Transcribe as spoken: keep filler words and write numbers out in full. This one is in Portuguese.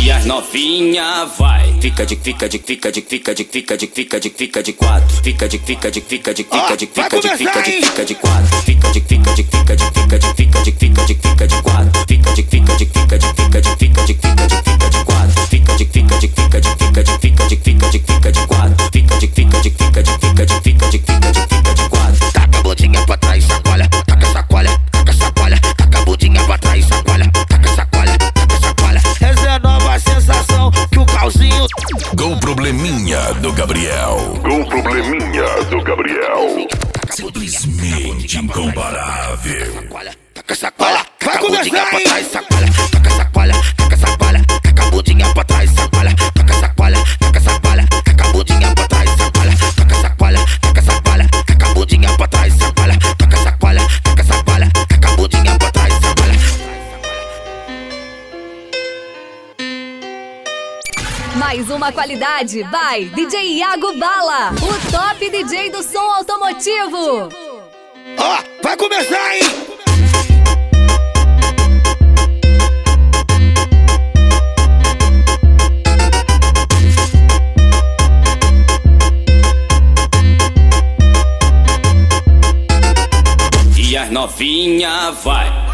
E as novinha vai. Fica de, fica de, fica de, fica de, fica de, fica de, fica de quatro. Fica de, fica de, fica de, fica de, fica de, fica de, fica de quatro. Fica de, fica de, fica de, fica de, fica de, fica de, fica de quatro. Fica de, fica de, fica de, fica de, fica de, fica de, fica de quatro. Fica de, fica de, fica de, fica de, fica de, fica de, fica de quatro. Fica de, fica de, fica de, fica de, fica de, fica de, fica de quatro. Taca a bundinha pra trás, sacola, taca sacola, taca sacola, taca a bundinha pra trás, sacola, taca sacola, taca sacola. Essa é a nova sensação que o calzinho. Com probleminha do Gabriel. Com probleminha do Gabriel. Simplesmente incomparável. Taca sacola, taca a bundinha pra trás, sacola, taca sacola, taca sacola, taca a bundinha pra trás, sacola, taca sacola, taca sacola, taca a bundinha pra trás, sacola, taca sacola, taca sacola, taca a bundinha pra trás, sacola, taca sacola, taca sacola, taca a bundinha pra trás, sacola. Mais uma qualidade, vai, D J Iago Bala, o top D J do som automotivo. Ó, vai começar, hein? E as novinha vai.